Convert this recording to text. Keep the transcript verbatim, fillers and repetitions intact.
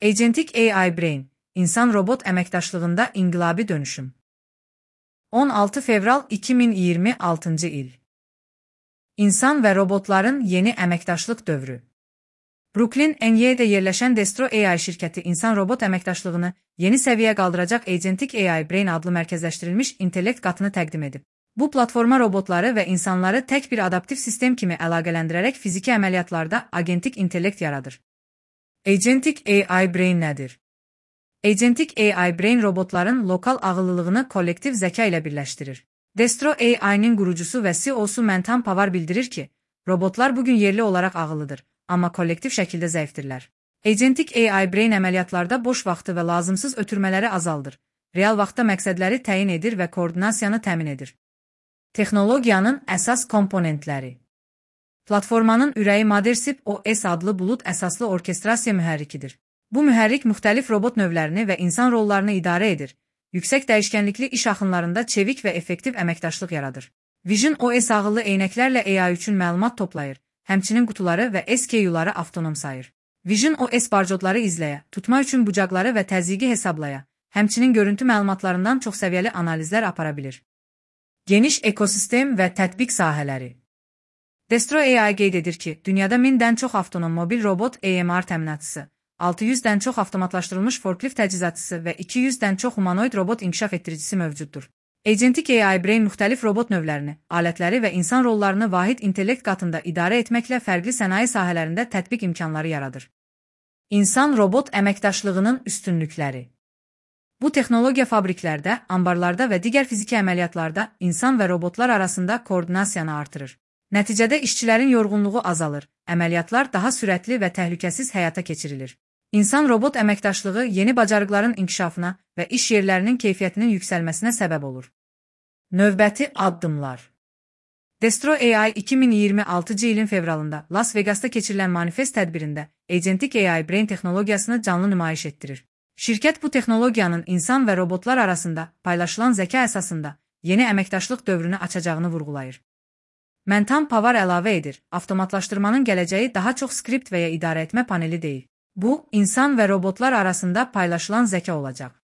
Agentic A I Brain, insan-robot əməkdaşlığında inqilabi dönüşüm. on altı fevral iki min iyirmi altıncı il. İnsan və robotların yeni əməkdaşlıq dövrü. Brooklyn, N Y-də yerləşən Destro A I şirkəti insan-robot əməkdaşlığını yeni səviyyəyə qaldıracaq Agentic A I Brain adlı mərkəzləşdirilmiş intellekt qatını təqdim edib. Bu platforma robotları və insanları tək bir adaptiv sistem kimi əlaqələndirərək fiziki əməliyyatlarda agentik intellekt yaradır. Agentic A I Brain nədir? Agentic A I Brain robotların lokal ağıllılığını kollektiv zəka ilə birləşdirir. Destro A I-nin qurucusu və C E O-su Mentan Pavar bildirir ki, robotlar bugün yerli olaraq ağıllıdır, amma kollektiv şəkildə zəifdirlər. Agentic A I Brain əməliyyatlarda boş vaxtı və lazımsız ötürmələri azaldır, real vaxtda məqsədləri təyin edir və koordinasiyanı təmin edir. Texnologiyanın əsas komponentləri. Platformanın ürəyi Mothersip O S adlı bulud əsaslı orkestrasiya mühərrikidir. Bu mühərrik müxtəlif robot növlərini və insan rollarını idarə edir, yüksək dəyişkənlikli iş axınlarında çevik və effektiv əməkdaşlıq yaradır. Vision O S ağıllı eynəklərlə A I üçün məlumat toplayır, həmçinin qutuları və S K U-ları avtonom sayır. Vision O S barcodları izləyə, tutma üçün bucaqları və təzyiqi hesablaya, həmçinin görüntü məlumatlarından çoxsəviyyəli analizlər apara bilir. Geniş ekosistem və tətbiq sahələri. Destro A I qeyd edir ki, dünyada mindən çox avtonom mobil robot A M R təminatçısı, altı yüzdən çox avtomatlaşdırılmış forklift təchizatçısı və iki yüzdən çox humanoid robot inkişaf etdiricisi mövcuddur. Agentic A I Brain müxtəlif robot növlərini, alətləri və insan rollarını vahid intellekt qatında idarə etməklə fərqli sənaye sahələrində tətbiq imkanları yaradır. İnsan-robot əməkdaşlığının üstünlükləri. Bu texnologiya fabriklərdə, ambarlarda və digər fiziki əməliyyatlarda insan və robotlar arasında koordinasiyanı artırır. Nəticədə işçilərin yorğunluğu azalır, əməliyyatlar daha sürətli və təhlükəsiz həyata keçirilir. İnsan-robot əməkdaşlığı yeni bacarıqların inkişafına və iş yerlərinin keyfiyyətinin yüksəlməsinə səbəb olur. Növbəti addımlar. Destro A I iki min iyirmi altıncı ilin fevralında Las Vegas'ta keçirilən manifest tədbirində Agentic A I Brain texnologiyasını canlı nümayiş etdirir. Şirkət bu texnologiyanın insan və robotlar arasında paylaşılan zəka əsasında yeni əməkdaşlıq dövrünü açacağını vurğulayır. Mentan Pavar əlavə edir, avtomatlaşdırmanın gələcəyi daha çox skript və ya idarəetmə paneli deyil. Bu, insan və robotlar arasında paylaşılan zəka olacaq.